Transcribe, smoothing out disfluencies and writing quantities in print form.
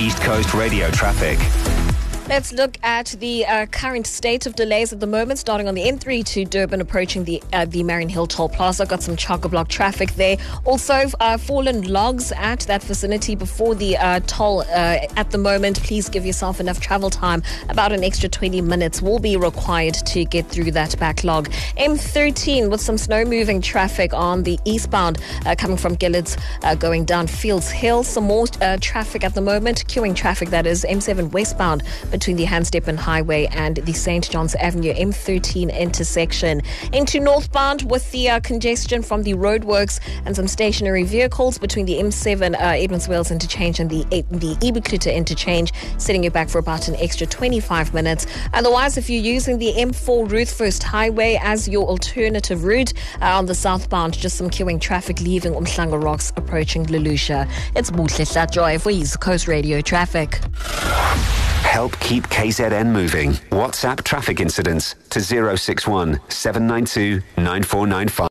East Coast radio traffic. Let's look at the current state of delays at the moment, starting on the N3 to Durban, approaching the Marion Hill Toll Plaza. Got some chock-a-block traffic there. Also, fallen logs at that vicinity before the toll at the moment. Please give yourself enough travel time. About an extra 20 minutes will be required to get through that backlog. M13 with some slow-moving traffic on the eastbound coming from Gillards going down Fields Hill. Some more traffic at the moment, queuing traffic that is M7 westbound between the Handsteppen Highway and the St. John's Avenue M13 intersection. Into northbound with the congestion from the roadworks and some stationary vehicles between the M7 Edmonds Wales interchange and the Ibukluta interchange, setting you back for about an extra 25 minutes. Otherwise, if you're using the M4 Ruthfirst Highway as your alternative route on the southbound, just some queuing traffic leaving Umhlanga Rocks approaching Lelusha. It's Buhle Joy for East Coast Radio Traffic. Help keep KZN moving. WhatsApp traffic incidents to 061 792 9495.